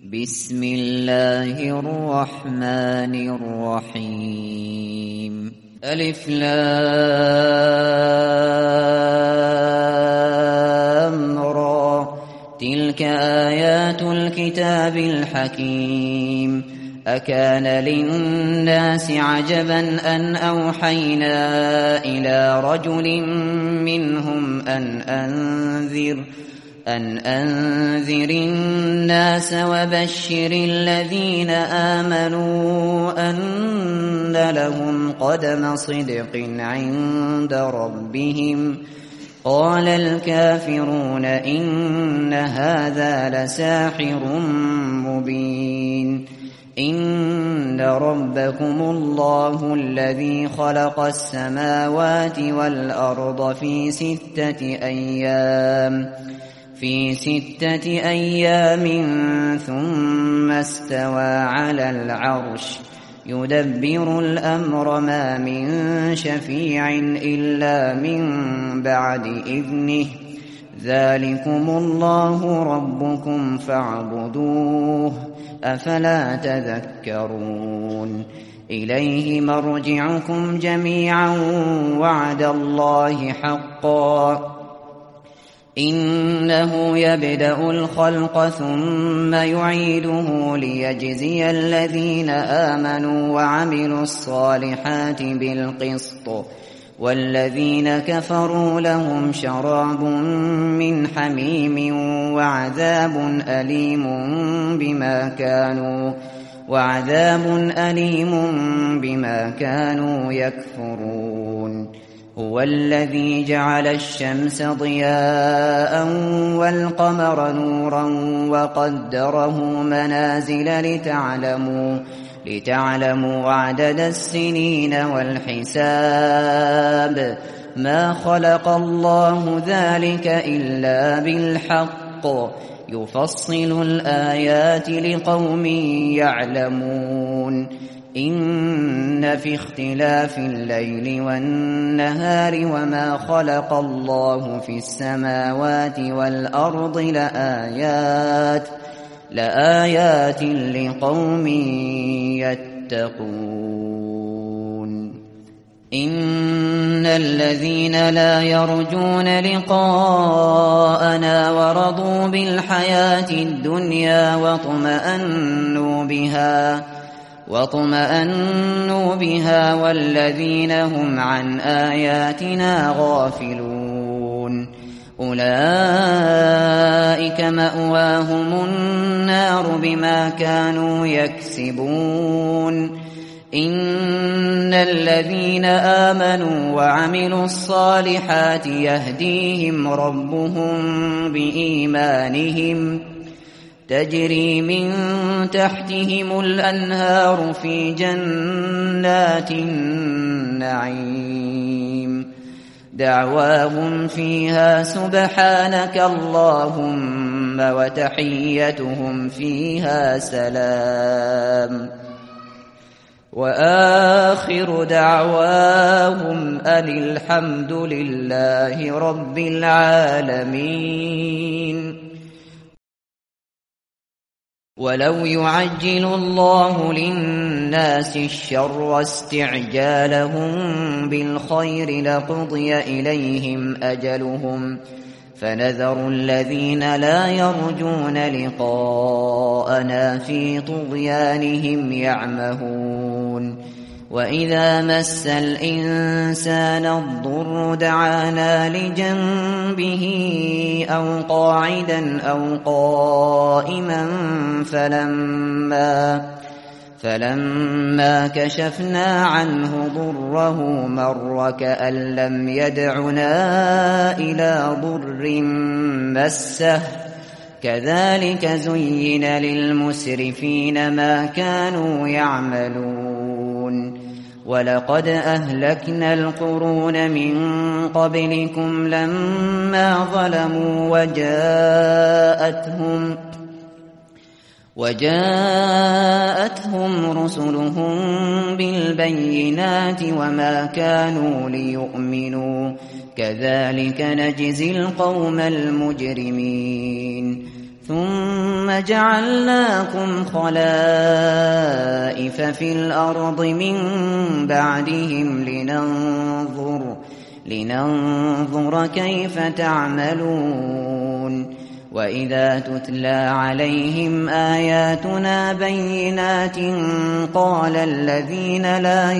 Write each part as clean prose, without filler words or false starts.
بسم الله الرحمن الرحيم ألف لام را تلك آيات الكتاب الحكيم أكان للناس عجبا أن أوحينا إلى رجل منهم أن أنذر الناس وبشر الذين آمنوا أن لهم قدم صدق عند ربهم قال الكافرون إن هذا لساحر مبين إن ربكم الله الذي خلق السماوات والأرض في ستة أيام ثم استوى على العرش يدبر الأمر ما من شفيع إلا من بعد إذنه ذلكم الله ربكم فاعبدوه أفلا تذكرون إليه مرجعكم جميعا وعد الله حقا إنه يبدأ الخلق ثم يعيده ليجزي الذين آمنوا وعملوا الصالحات بالقسط والذين كفروا لهم شراب من حميم وعذاب أليم بما كانوا يكفرون هو الذي جعل الشمس ضياء والقمر نورا وقدره منازل لتعلموا عدد السنين والحساب ما خلق الله ذلك إلا بالحق يفصل الآيات لقوم يعلمون إن في اختلاف الليل والنهار وما خلق الله في السماوات والأرض لآيات لقوم يتقون إن الذين لا يرجون لقاءنا ورضوا بالحياة الدنيا واطمأنوا بها والذين هم عن آياتنا غافلون أولئك مأواهم النار بما كانوا يكسبون إن الذين آمنوا وعملوا الصالحات يهديهم ربهم بإيمانهم تجري من تحتهم الأنهار في جنات النعيم دعواهم فيها سبحانك اللهم وتحيتهم فيها سلام وآخر دعواهم أن الحمد لله رب العالمين ولو يعجل الله للناس الشر استعجالهم بالخير لقضي إليهم أجلهم فنذر الذين لا يرجون لقاءنا في طغيانهم يعمهون وإذا مس الإنسان الضر دعانا لجنبه أو قاعدا أو قائما فلما كشفنا عنه ضره مر كأن لم يدعنا إلى ضر مسه كذلك زين للمسرفين ما كانوا يعملون ولقد أهلكنا القرون من قبلكم لما ظلموا وجاءتهم رسلهم بالبينات وما كانوا ليؤمنوا كذلك نجزي القوم المجرمين ثم جعلناكم خلائف في الأرض من بعدهم لننظر كيف تعملون وإذا تتلى عليهم آياتنا بينات قال الذين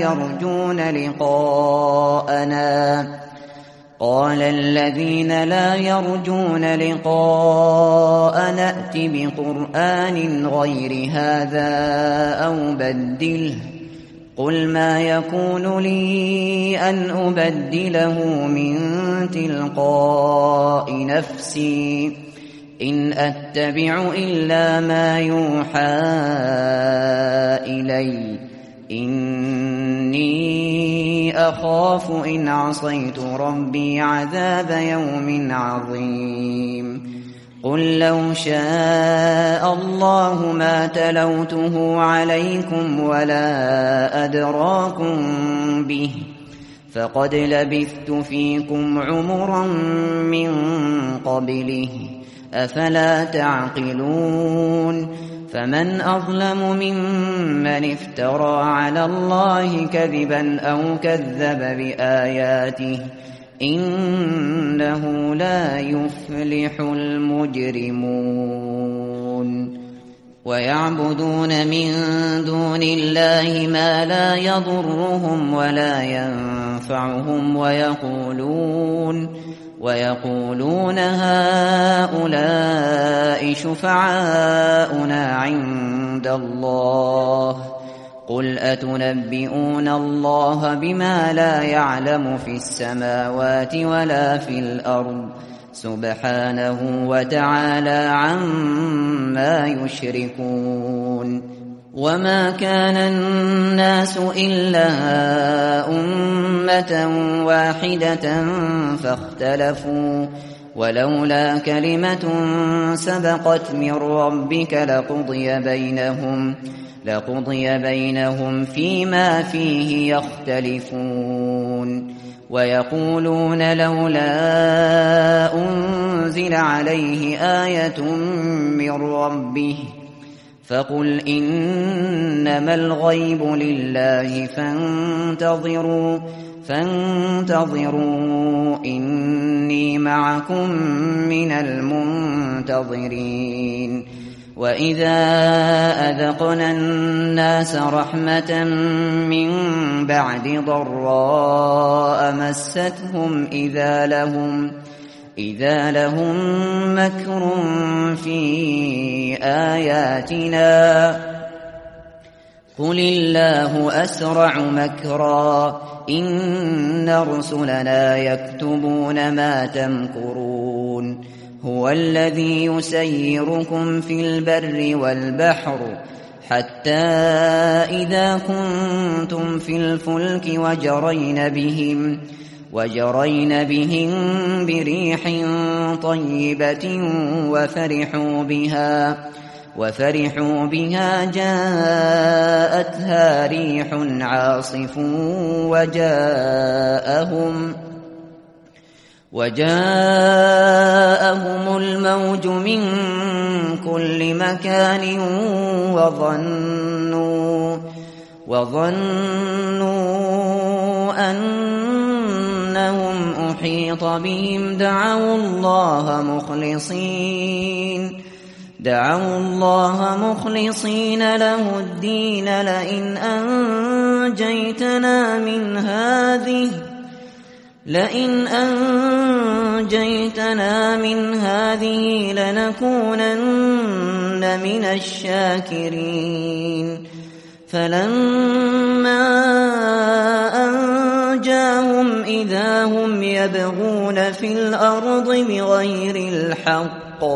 لا يرجون لقاءنا ائت بقرآن غير هذا أو بدله قل ما يكون لي أن أبدله من تلقاء نفسي إن أتبع إلا ما يوحى إلي إني أخاف إن عصيت ربي عذاب يوم عظيم قل لو شاء الله ما تلوته عليكم ولا أدراكم به فقد لبثت فيكم عمرا من قبله أفلا تعقلون فمن أظلم ممن افترى على الله كذبا أو كذب بآياته إنه لا يفلح المجرمون ويعبدون من دون الله ما لا يضرهم ولا ينفعهم ويقولون هؤلاء شفعاؤنا عند الله قل أتنبئون الله بما لا يعلم في السماوات ولا في الأرض سبحانه وتعالى عما يشركون وما كان الناس إلا أمة واحدة فاختلفوا ولولا كلمة سبقت من ربك لقضي بينهم فيما فيه يختلفون ويقولون لولا أنزل عليه آية من ربه فقل إنما الغيب لله فانتظروا إني معكم من المنتظرين وإذا أذقنا الناس رحمة من بعد ضراء مستهم إذا لهم مكر في آياتنا قل الله أسرع مكرا إن رسلنا يكتبون ما تمكرون هو الذي يسيركم في البر والبحر حتى إذا كنتم في الفلك وجرين بهم بريح طيبة وفرحوا بها جاءتها ريح عاصف وجاءهم الموج من كل مكان وظنوا أنهم أحيط بهم دعوا الله مخلصين له الدين لئن أنجيتنا من هذه لنكونن من الشاكرين فلما أنجاهم إذا هم يبغون في الأرض بغير الحق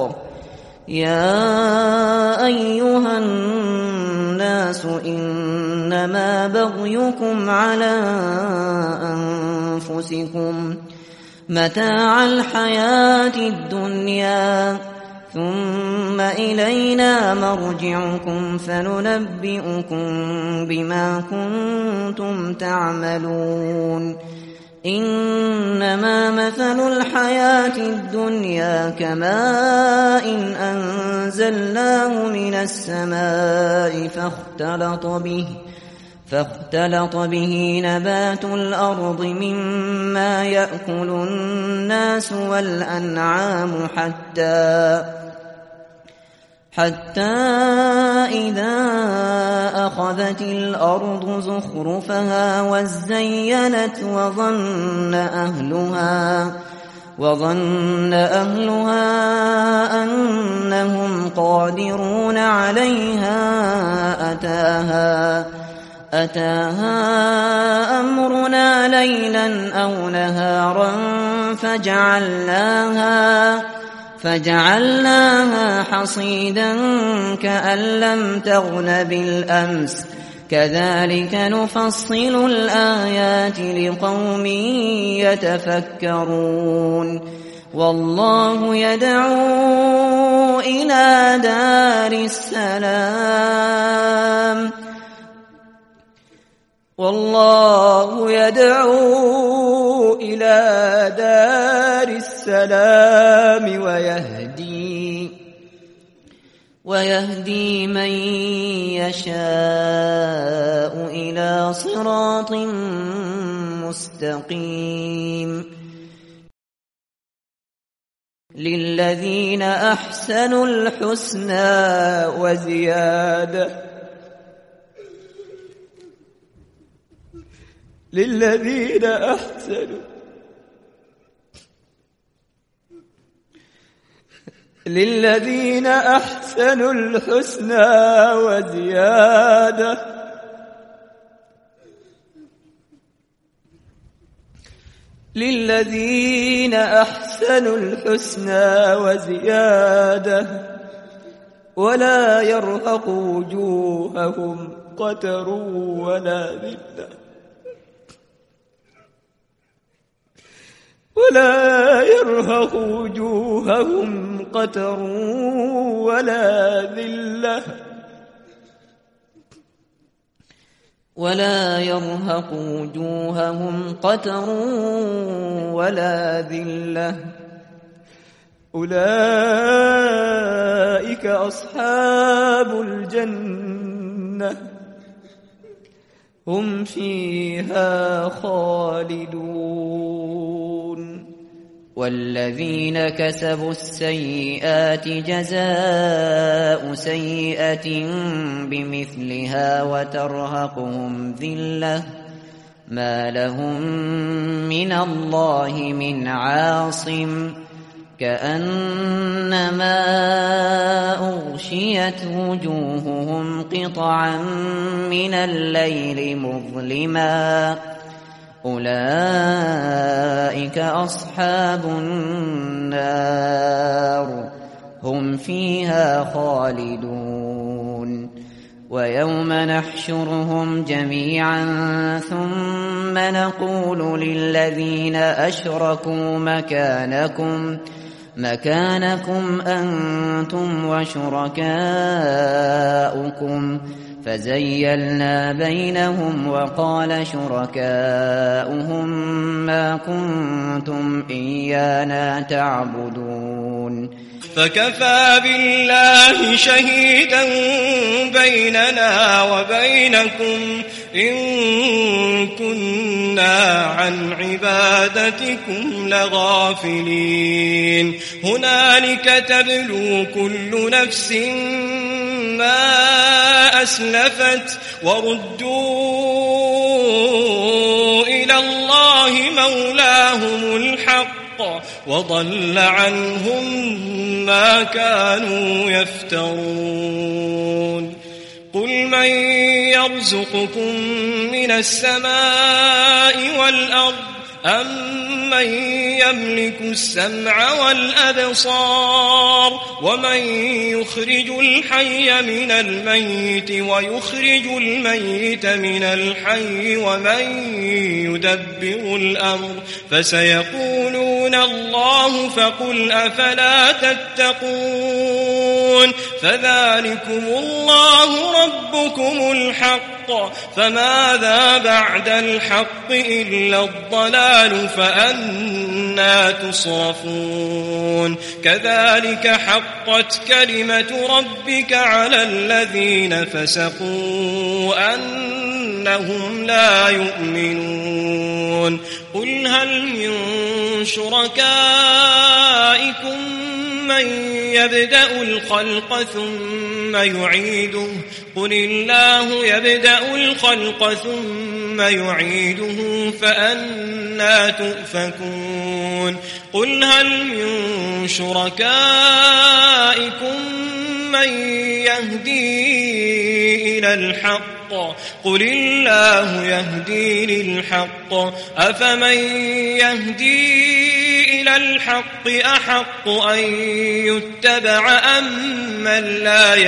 يا أيها الناس إنما بغيكم على أنفسكم متاع الحياة الدنيا ثم إلينا مرجعكم فننبئكم بما كنتم تعملون إنما مثل الحياة الدنيا كماء أنزلناه من السماء فاختلط به نبات الأرض مما يأكل الناس والأنعام حتى إذا أخذت الأرض زخرفها وزينت وظن أهلها أنهم قادرون عليها أتاها أمرنا ليلا أو نهارا فجعلناها حصيدا كأن لم تغن بالأمس كذلك نفصل الآيات لقوم يتفكرون والله يدعو إلى دار السلام ويهدي من يشاء إلى صراط مستقيم للذين أحسنوا الحسنى وزيادة للذين أحسنوا الحسنى وزيادة ولا يرهق وجوههم قتر ولا ذلة أولئك أصحاب الجنة هم فيها خالدون والذين كسبوا السيئات جزاء سيئة بمثلها وترهقهم ذلة ما لهم من الله من عاصم كأنما أغشيت وجوههم قطعا من الليل مظلما أولئك أصحاب النار هم فيها خالدون ويوم نحشرهم جميعا ثم نقول للذين أشركوا مكانكم أنتم وشركاؤكم فزيلنا بينهم وقال شركاؤهم ما كنتم إيانا تعبدون فكفى بالله شهيدا بيننا وبينكم إن كنا عن عبادتكم لغافلين هنالك تبلو كل نفس ما أسلفت وردوا إلى الله مولاهم الحق وضل عنهم ما كانوا يفترون قل من يرزقكم من السماء والأرض أمن يملك السمع والأبصار ومن يخرج الحي من الميت ويخرج الميت من الحي ومن يدبر الأمر فسيقولون الله فقل أفلا تتقون فذلكم الله ربكم الحق فماذا بعد الحق إلا الضلال فأنى تصرفون كذلك حقت كلمة ربك على الذين فسقوا أنهم لا يؤمنون قل هل من شركائكم من يبدأ الخلق ثم يعيده قل الله يبدأ الخلق ثم يعيده فأنى تؤفكون قل هل من شركائكم من يهدي إلى الحق قل الله يهدي للحق أفمن يهدي إلى الحق أحق أن يتبع أمن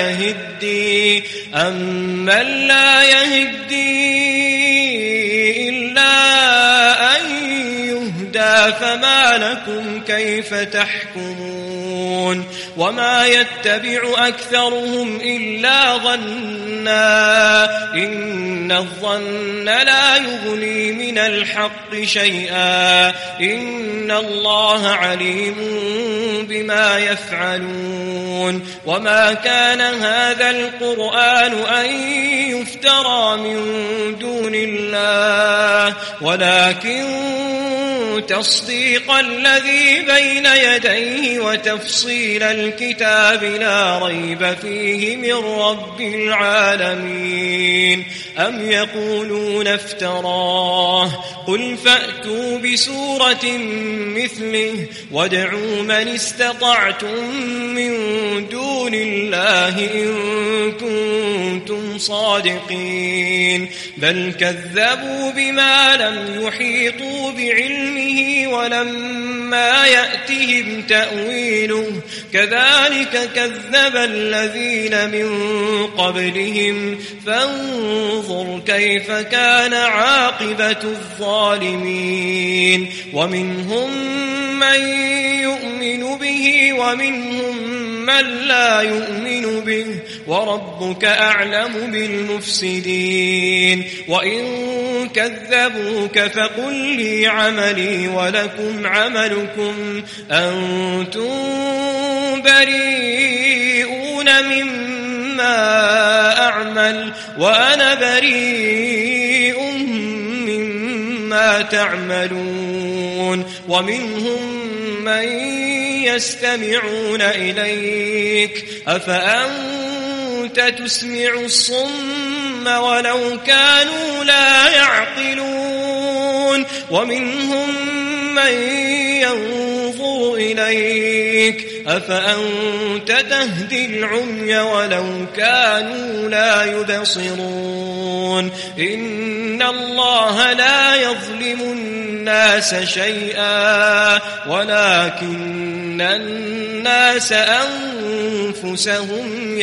لا يهدي إلا أن يهدى فما لكم كيف تحكمون وما يتبع أكثرهم إلا ظنا إن الظن لا يغني من الحق شيئا إن الله عليم بما يفعلون وما كان هذا القرآن أن يفترى من دون الله ولكن تصديق الذي بين يديه وتفصيل الكتاب لا ريب فيه من رب العالمين أم يقولون افتراه قل فأتوا بسورة مثله وادعوا من استطعتم من دون الله إن كنتم صادقين بل كذبوا بما لم يحيطوا بعلمه ولما يأتهم تأويله كذلك كذب الذين من قبلهم فانظر كيف كان عاقبة الظالمين ومنهم من يؤمن به ومنهم من لا يؤمن به وربك أعلم بالمفسدين وإن كذبوك فقل لي عملي ولكم عملكم أنتم بريئون مما أعمل وأنا بريء مما تعملون ومنهم من يستمعون إليك أفأنت تسمع الصم ولو كانوا لا يعقلون ومنهم من ينظر إليك أفأنت تهدي العمي ولو كانوا لا يبصرون إن الله لا يظلم الناس شيئا ولكن الناس أنفسهم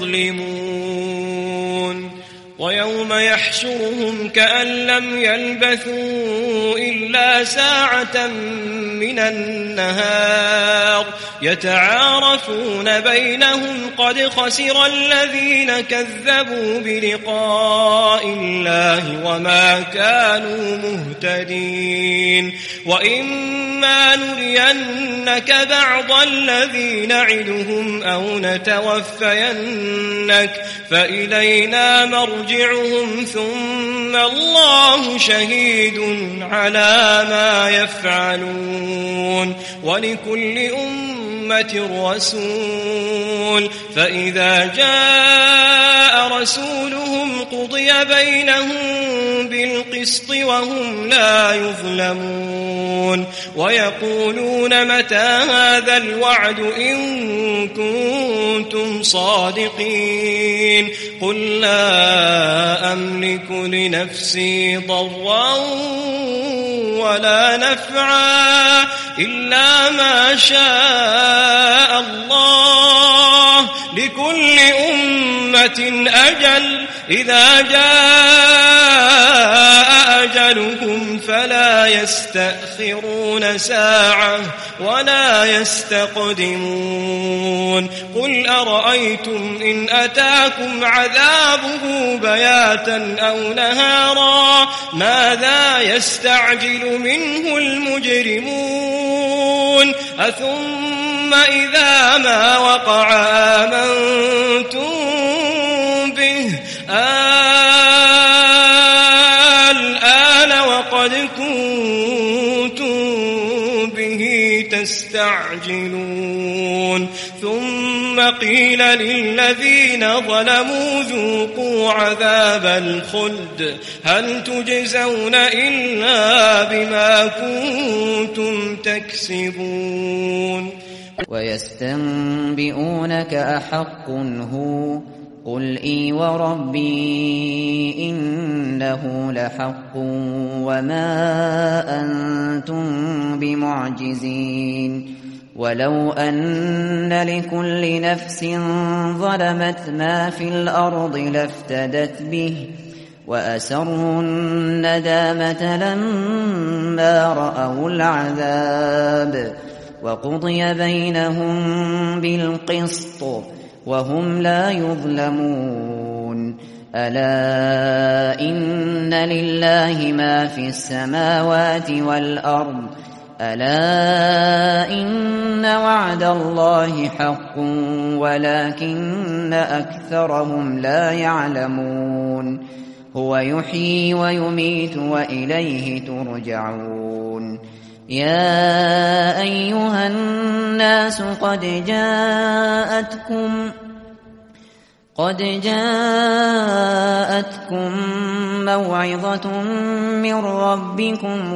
يظلمون ويوم يحشرهم كأن لم يلبثوا إلا ساعة من النهار يتعارفون بينهم قد خسر الذين كذبوا بلقاء الله وما كانوا مهتدين وإما نرينك بعض الذي نعدهم أو نتوفينك فإلينا مرجعهم ثم الله شهيد على ما يفعلون ولكل أمة رسول فإذا جاء رسولهم قضي بينهم بالقسط وهم لا يظلمون ويقولون متى هذا الوعد إن كنتم صادقين قل لا أملك لنفسي ضرا ولا نفعا إلا ما شاء الله لكل أمة أجل إذا جاء أجل أعمالهم فلا يستأخرون ساعة ولا يستقدمون قل أرأيتم إن أتاكم عذابه بياتا أو نهارا ماذا يستعجل منه المجرمون أثم إذا ما وقع آمنتم به الآن وقد كنتم به تستعجلون ثم قيل للذين ظلموا ذوقوا عذاب الخلد هل تجزون إلا بما كنتم تكسبون ويستنبئونك أحق هو قل إي وربي إنه لحق وما أنتم بمعجزين ولو أن لكل نفس ظلمت ما في الأرض لافتدت به وأسروا الندامة لما رأوا العذاب وقضي بينهم بالقسط وهم لا يظلمون ألا إن لله ما في السماوات والأرض ألا إن وعد الله حق ولكن أكثرهم لا يعلمون هو يحيي ويميت وإليه ترجعون يا أيها الناس قد جاءتكم موعظة من ربكم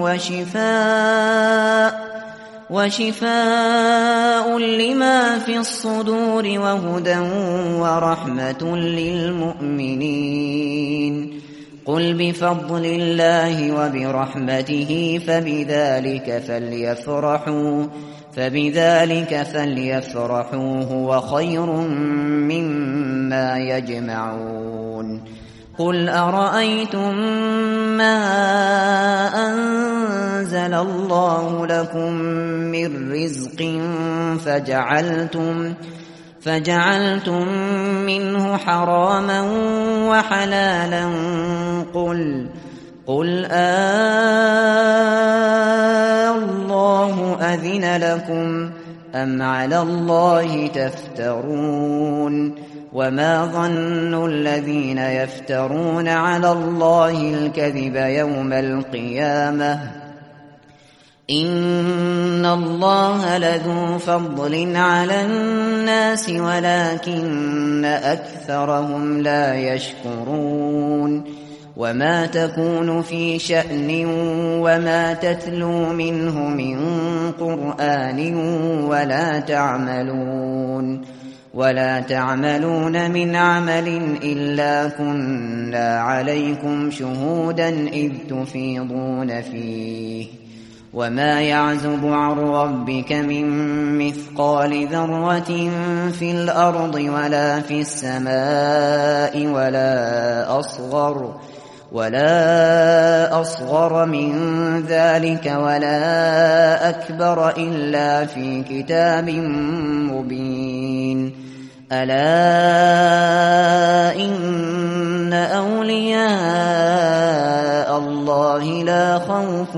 وشفاء لما في الصدور وهدى ورحمة للمؤمنين قل بفضل الله وبرحمته فبذلك فليفرحوا هو خير مما يجمعون قل أرأيتم ما أنزل الله لكم من رزق فجعلتم منه حراما وحلالا قل الله أذن لكم أم على الله تفترون وما ظن الذين يفترون على الله الكذب يوم القيامة إن الله لذو فضل على الناس ولكن أكثرهم لا يشكرون وما تكون في شأن وما تتلو منه من قرآن ولا تعملون من عمل إلا كنا عليكم شهودا إذ تفيضون فيه وما يعزب عن ربك من مثقال ذرة في الأرض ولا في السماء ولا أصغر من ذلك ولا أكبر إلا في كتاب مبين ألا إن أولياء الله لا خوف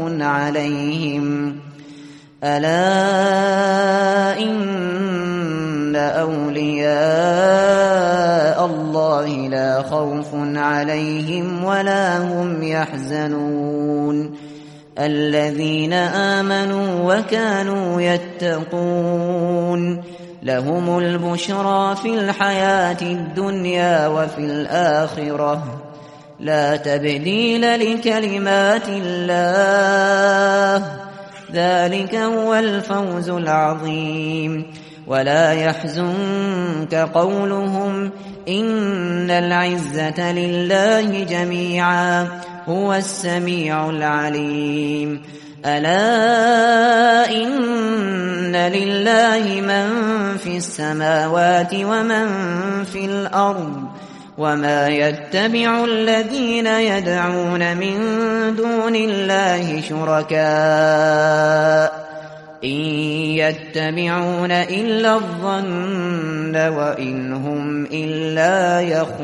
عليهم ولا هم يحزنون الذين آمنوا وكانوا يتقون لهم البشرى في الحياة الدنيا وفي الآخرة لا تبديل لكلمات الله ذلك هو الفوز العظيم ولا يحزنك قولهم إن العزة لله جميعا هو السميع العليم ألا إن لله من في السماوات ومن في الأرض وما يتبع الذين يدعون من دون الله شركاء إن يتبعون إلا الظن وإن هم إلا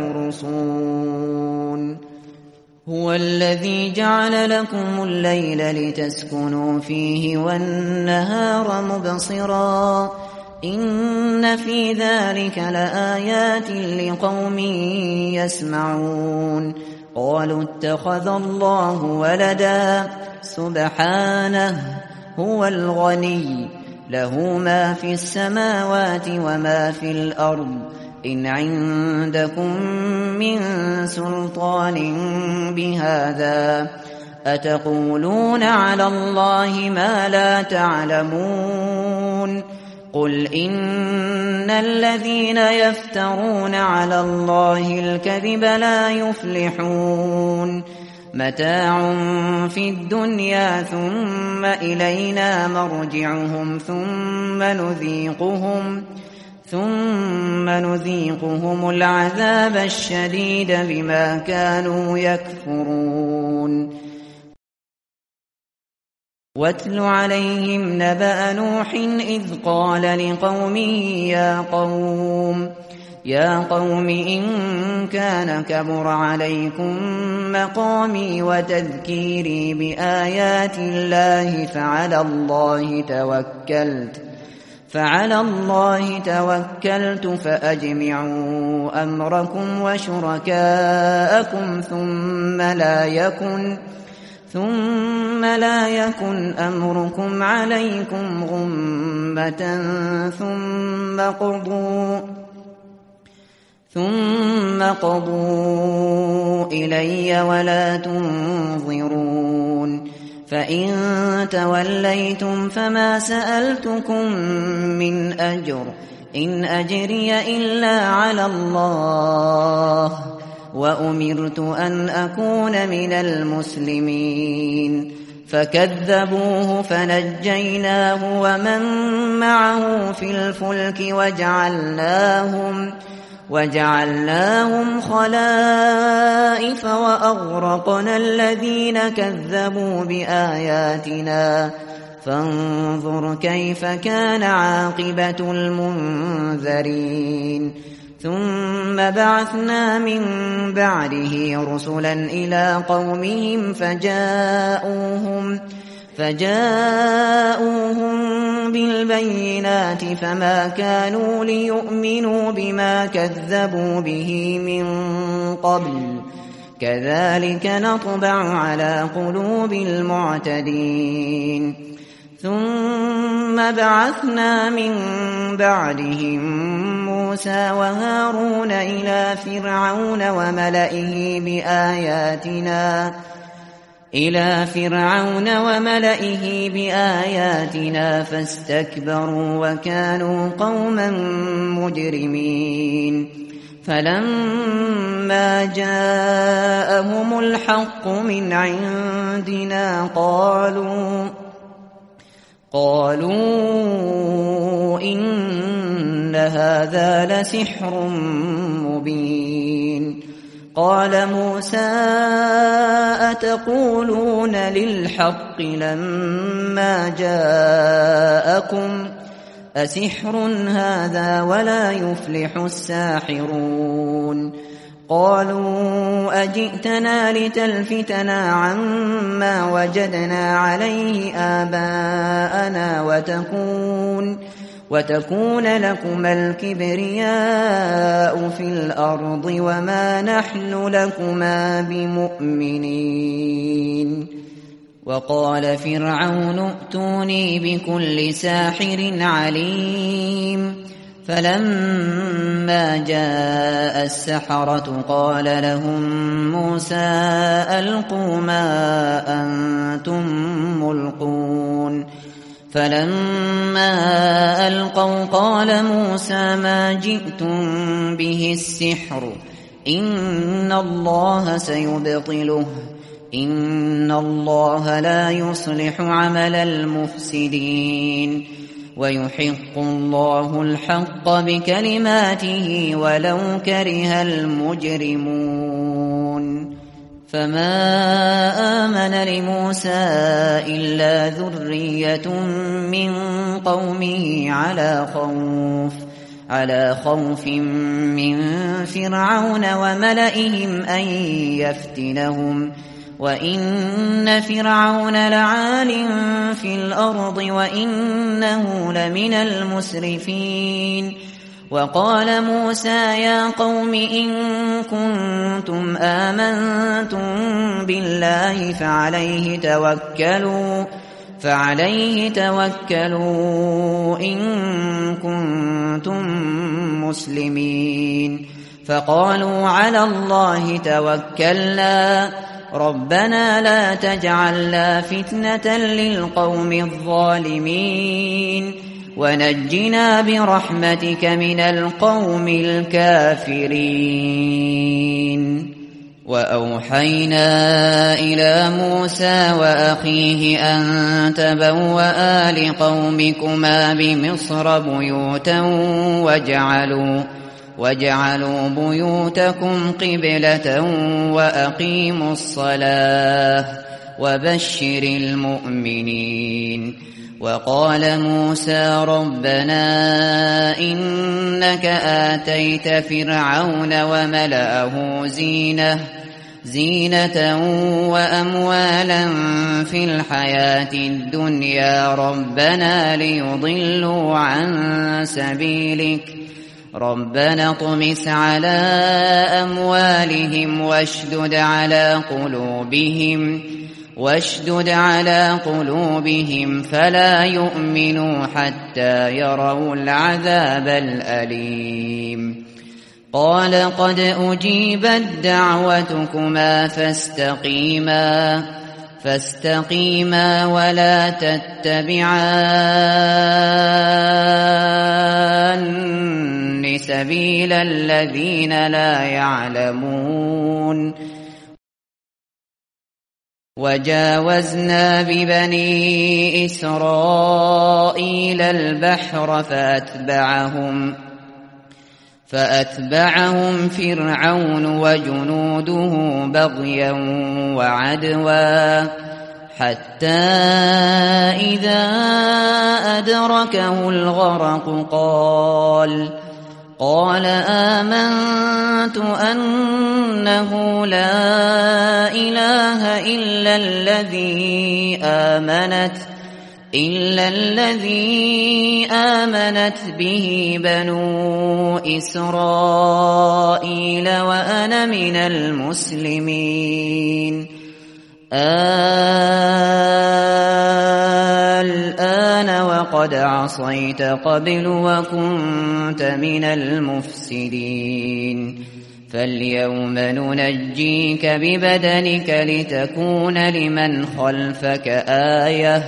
يخرصون هو الذي جعل لكم الليل لتسكنوا فيه والنهار مبصرا إن في ذلك لآيات لقوم يسمعون قالوا اتخذ الله ولدا سبحانه هو الغني له ما في السماوات وما في الأرض إن عندكم من سلطان بهذا أتقولون على الله ما لا تعلمون قل إن الذين يفترون على الله الكذب لا يفلحون متاع في الدنيا ثم إلينا مرجعهم ثم نذيقهم العذاب الشديد بما كانوا يكفرون واتل عليهم نبأ نوح إذ قال لقومه يا قوم إن كان كبر عليكم مقامي وتذكيري بآيات الله فعلى الله توكلت فأجمعوا أمركم وشركاءكم ثم لا يكن أمركم عليكم غمة ثم قضوا إلي ولا تنظرون فإن توليتم فما سألتكم من أجر إن أجري إلا على الله وأمرت أن أكون من المسلمين فكذبوه فنجيناه ومن معه في الفلك وجعلناهم خلائف وأغرقنا الذين كذبوا بآياتنا فانظر كيف كان عاقبة المنذرين ثم بعثنا من بعده رسلا إلى قومهم فجاءوهم بالبينات فما كانوا ليؤمنوا بما كذبوا به من قبل كذلك نطبع على قلوب المعتدين ثم بعثنا من بعدهم موسى وهارون إلى فرعون وملئه بآياتنا فاستكبروا وكانوا قوما مجرمين فلما جاءهم الحق من عندنا قالوا إن هذا لسحر مبين قال موسى أتقولون للحق لما جاءكم أسحر هذا ولا يفلح الساحرون قالوا أجئتنا لتلفتنا عما وجدنا عليه آباءنا وتكون لكما الكبرياء في الأرض وما نحن لكما بمؤمنين وقال فرعون ائتوني بكل ساحر عليم فلما جاء السحرة قال لهم موسى ألقوا ما أنتم ملقون فلما ألقوا قال موسى ما جئتم به السحر إن الله سيبطله إن الله لا يصلح عمل المفسدين ويحق الله الحق بكلماته ولو كره المجرمون فما آمن لموسى إلا ذرية من قومه على خوف من فرعون وملئهم أن يفتنهم وإن فرعون لعال في الأرض وإنه لمن المسرفين وقال موسى يا قوم إن كنتم آمنتم بالله فعليه توكلوا إن كنتم مسلمين فقالوا على الله توكلنا ربنا لا تجعلنا فتنة للقوم الظالمين ونجنا برحمتك من القوم الكافرين وأوحينا إلى موسى وأخيه أن تبوأ لقومكما بمصر بيوتا واجعلوا بيوتكم قبلة وأقيموا الصلاة وبشر المؤمنين وقال موسى ربنا إنك آتيت فرعون وملأه زينة وأموالا في الحياة الدنيا ربنا ليضلوا عن سبيلك ربنا اطمس على أموالهم واشدد على قلوبهم فلا يؤمنوا حتى يروا العذاب الأليم قال قد أجيبت دعوتكما فاستقيما ولا تتبعان سبيل الذين لا يعلمون وجاوزنا ببني إسرائيل البحر فأتبعهم فرعون وجنوده بغيا وعدوا حتى إذا أدركه الغرق قال آمنت أنه لا إله إلا الذي آمنت به بنو إسرائيل وأنا من المسلمين الآن وقد عصيت قبل وكنت من المفسدين فاليوم ننجيك ببدنك لتكون لمن خلفك آية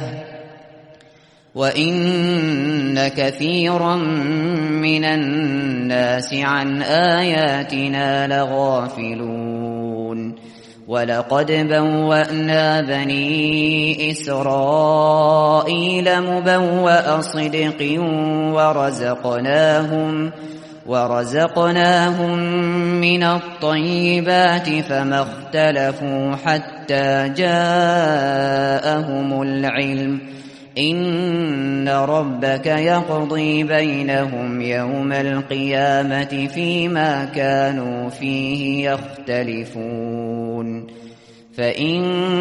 وإن كثيرا من الناس عن آياتنا لغافلون ولقد بوأنا بني إسرائيل مبوأ صدق ورزقناهم من الطيبات فما اختلفوا حتى جاءهم العلم إن ربك يقضي بينهم يوم القيامة فيما كانوا فيه يختلفون فإن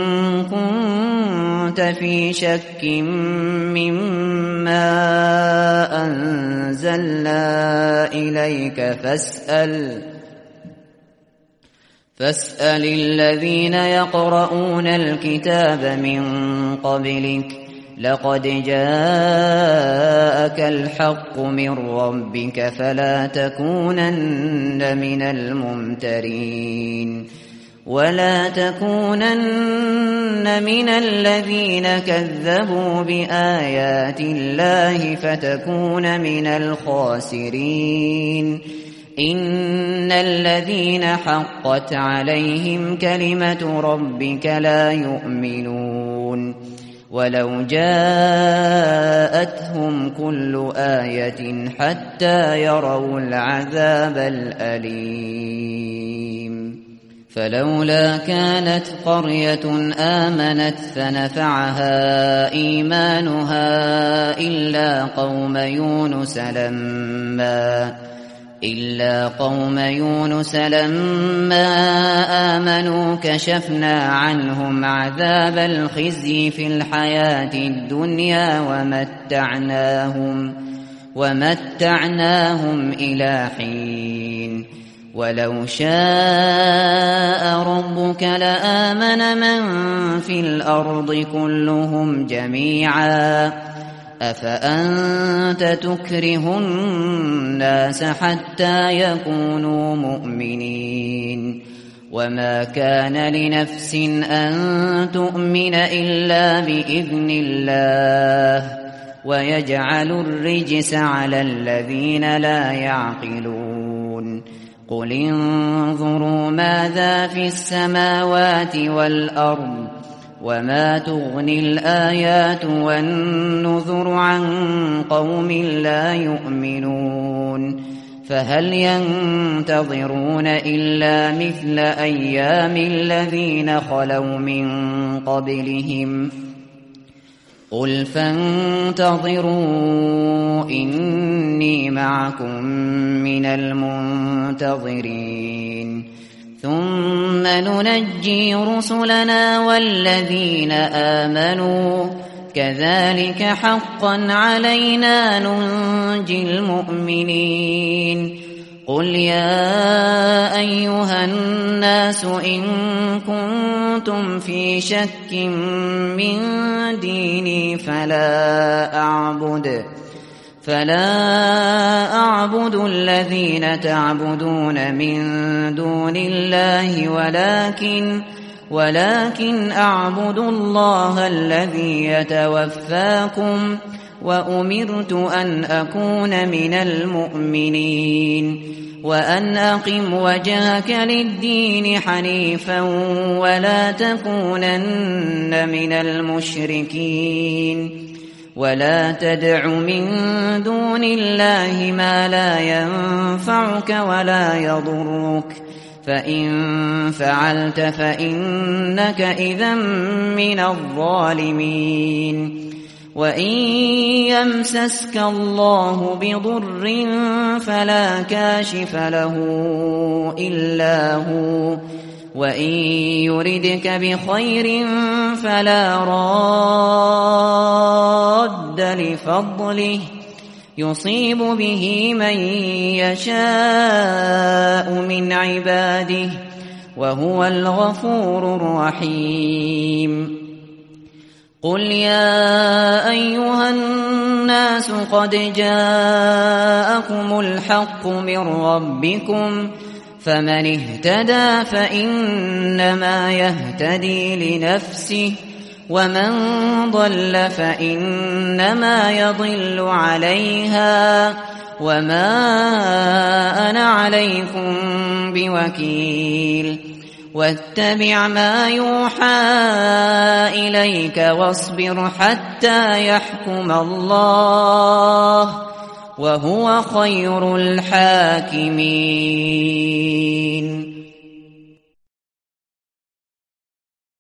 كنت في شك مما أنزلنا إليك فاسأل الذين يقرؤون الكتاب من قبلك لقد جاءك الحق من ربك فلا تكونن من الممترين ولا تكونن من الذين كذبوا بآيات الله فتكون من الخاسرين إن الذين حقت عليهم كلمة ربك لا يؤمنون ولو جاءتهم كل آية حتى يروا العذاب الأليم فلولا كانت قرية آمنت فنفعها إيمانها إلا قوم يونس لما آمنوا كشفنا عنهم عذاب الخزي في الحياة الدنيا ومتعناهم إلى حين ولو شاء ربك لآمن من في الأرض كلهم جميعا أفأنت تكره الناس حتى يكونوا مؤمنين وما كان لنفس أن تؤمن إلا بإذن الله ويجعل الرجس على الذين لا يعقلون قل انظروا ماذا في السماوات والأرض وما تغني الآيات والنذر عن قوم لا يؤمنون فهل ينتظرون إلا مثل أيام الذين خلوا من قبلهم قل فانتظروا إني معكم من المنتظرين ثم ننجي رسلنا والذين آمنوا كذلك حقا علينا ننجي المؤمنين قل يا أيها الناس إن كنتم في شك من ديني فلا أعبد الذين تعبدون من دون الله ولكن أعبد الله الذي يتوفاكم وأمرت أن أكون من المؤمنين وأن أقم وجهك للدين حنيفا ولا تكونن من المشركين ولا تدع من دون الله ما لا ينفعك ولا يضرك فإن فعلت فإنك إذا من الظالمين وإن يمسسك الله بضر فلا كاشف له إلا هو وإن يردك بخير فلا راد لفضله يصيب به من يشاء من عباده وهو الغفور الرحيم قل يا أيها الناس قد جاءكم الحق من ربكم فمن اهتدى فإنما يهتدي لنفسه ومن ضل فإنما يضل عليها وما أنا عليكم بوكيل واتبع ما يوحى إليك واصبر حتى يحكم الله وهو خير الحاكمين